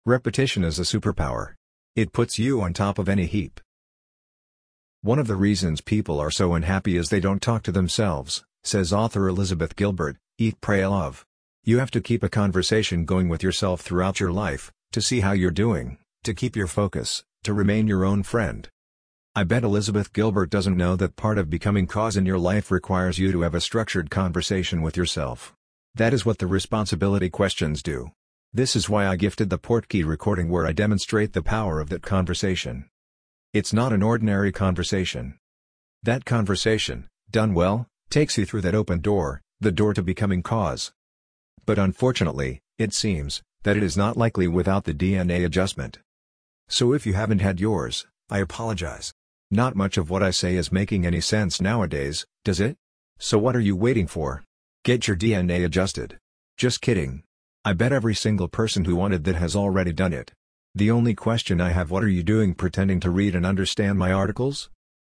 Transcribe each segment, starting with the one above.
Repetition is a superpower. It puts you on top of any heap. One of the reasons people are so unhappy is they don't talk to themselves, says author Elizabeth Gilbert. Eat, Pray, Love. You have to keep a conversation going with yourself throughout your life, to see how you're doing, to keep your focus, to remain your own friend. I bet Elizabeth Gilbert doesn't know that part of becoming cause in your life requires you to have a structured conversation with yourself. That is what the responsibility questions do. This is why I gifted the Portkey recording where I demonstrate the power of that conversation. It's not an ordinary conversation. That conversation, done well, takes you through that open door, the door to becoming cause. But unfortunately, it seems that it is not likely without the DNA adjustment. So if you haven't had yours, I apologize. Not much of what I say is making any sense nowadays, does it? So what are you waiting for? Get your DNA adjusted. Just kidding. I bet every single person who wanted that has already done it. The only question I have: what are you doing pretending to read and understand my articles?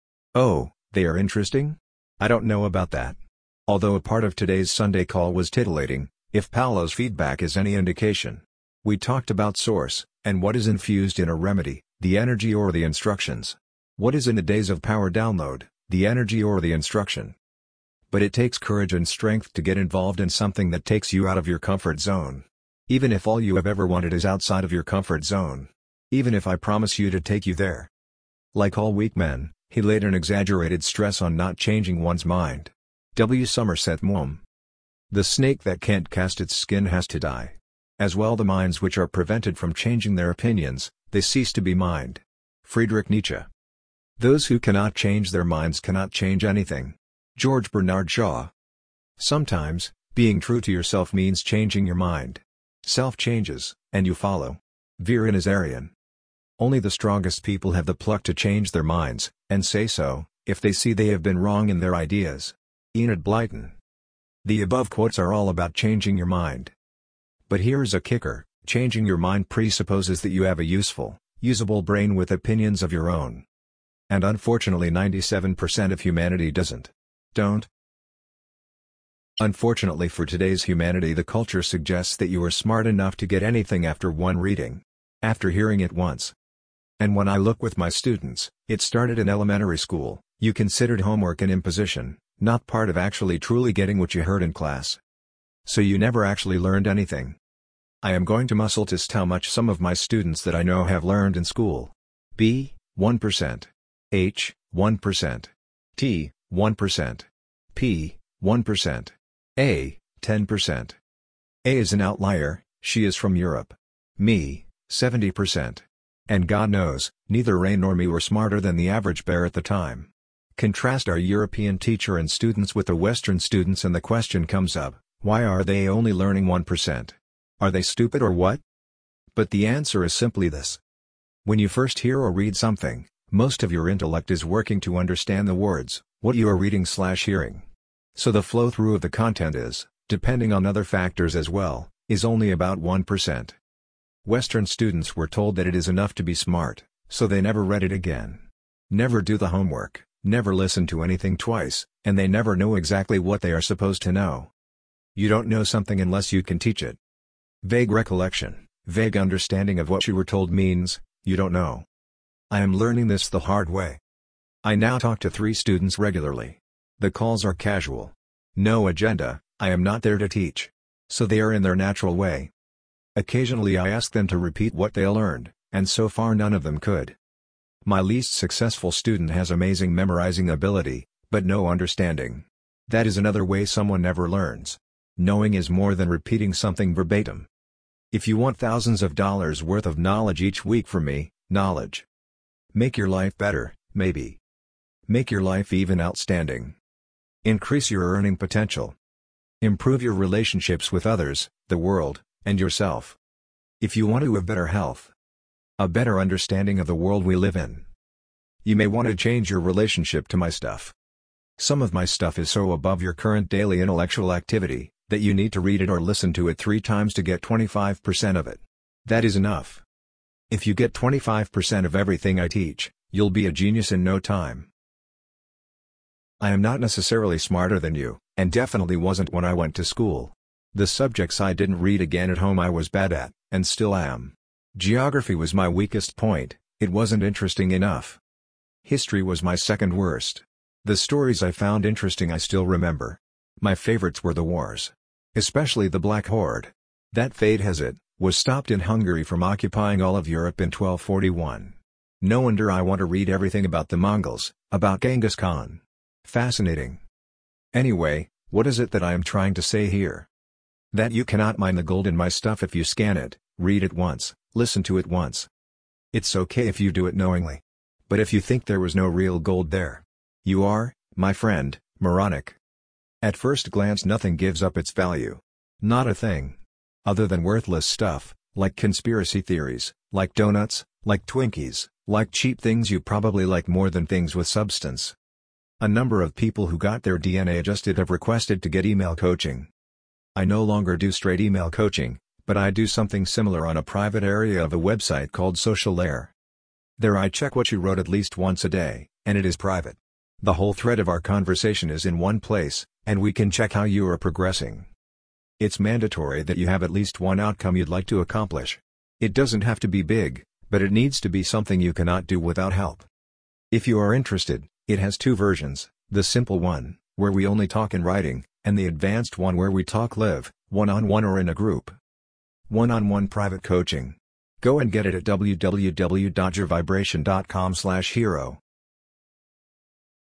Oh, they are interesting? I don't know about that. Although a part of today's Sunday call was titillating, if Paolo's feedback is any indication. We talked about source, and what is infused in a remedy, the energy or the instructions. What is in the days of power download, the energy or the instruction? But it takes courage and strength to get involved in something that takes you out of your comfort zone. Even if all you have ever wanted is outside of your comfort zone. Even if I promise you to take you there. Like all weak men, he laid an exaggerated stress on not changing one's mind. W. Somerset Maugham. The snake that can't cast its skin has to die. As well the minds which are prevented from changing their opinions, they cease to be mind. Friedrich Nietzsche. Those who cannot change their minds cannot change anything. George Bernard Shaw. Sometimes, being true to yourself means changing your mind. Self changes, and you follow. Vera Nazarian. Only the strongest people have the pluck to change their minds, and say so, if they see they have been wrong in their ideas. Enid Blyton. The above quotes are all about changing your mind. But here is a kicker: changing your mind presupposes that you have a useful, usable brain with opinions of your own. And unfortunately 97% of humanity don't. Unfortunately for today's humanity, the culture suggests that you are smart enough to get anything after one reading. After hearing it once. And when I look with my students, it started in elementary school. You considered homework an imposition, not part of actually truly getting what you heard in class. So you never actually learned anything. I am going to muscle test how much some of my students that I know have learned in school. B, 1%. H, 1%. T, 1%. P, 1%. A, 10%. A is an outlier, she is from Europe. Me, 70%. And God knows, neither Ray nor me were smarter than the average bear at the time. Contrast our European teacher and students with the Western students and the question comes up, why are they only learning 1%? Are they stupid or what? But the answer is simply this. When you first hear or read something, most of your intellect is working to understand the words, what you are reading/hearing. So the flow-through of the content is, depending on other factors as well, is only about 1%. Western students were told that it is enough to be smart, so they never read it again. Never do the homework, never listen to anything twice, and they never know exactly what they are supposed to know. You don't know something unless you can teach it. Vague recollection, vague understanding of what you were told means, you don't know. I am learning this the hard way. I now talk to 3 students regularly. The calls are casual. No agenda, I am not there to teach. So they are in their natural way. Occasionally I ask them to repeat what they learned, and so far none of them could. My least successful student has amazing memorizing ability, but no understanding. That is another way someone never learns. Knowing is more than repeating something verbatim. If you want thousands of dollars worth of knowledge each week from me, knowledge. Make your life better, maybe. Make your life even outstanding. Increase your earning potential. Improve your relationships with others, the world, and yourself. If you want to have better health, a better understanding of the world we live in, you may want to change your relationship to my stuff. Some of my stuff is so above your current daily intellectual activity, that you need to read it or listen to it 3 times to get 25% of it. That is enough. If you get 25% of everything I teach, you'll be a genius in no time. I am not necessarily smarter than you, and definitely wasn't when I went to school. The subjects I didn't read again at home I was bad at, and still am. Geography was my weakest point, it wasn't interesting enough. History was my second worst. The stories I found interesting I still remember. My favorites were the wars. Especially the Black Horde. That fate has it, was stopped in Hungary from occupying all of Europe in 1241. No wonder I want to read everything about the Mongols, about Genghis Khan. Fascinating. Anyway, what is it that I am trying to say here? That you cannot mine the gold in my stuff if you scan it, read it once, listen to it once. It's okay if you do it knowingly. But if you think there was no real gold there, you are, my friend, moronic. At first glance nothing gives up its value. Not a thing. Other than worthless stuff, like conspiracy theories, like donuts, like Twinkies, like cheap things you probably like more than things with substance. A number of people who got their DNA adjusted have requested to get email coaching. I no longer do straight email coaching, but I do something similar on a private area of a website called Social Air. There I check what you wrote at least once a day, and it is private. The whole thread of our conversation is in one place, and we can check how you are progressing. It's mandatory that you have at least one outcome you'd like to accomplish. It doesn't have to be big, but it needs to be something you cannot do without help. If you are interested, it has two versions, the simple one, where we only talk in writing, and the advanced one where we talk live, one-on-one or in a group. One-on-one private coaching. Go and get it at www.yourvibration.com/hero.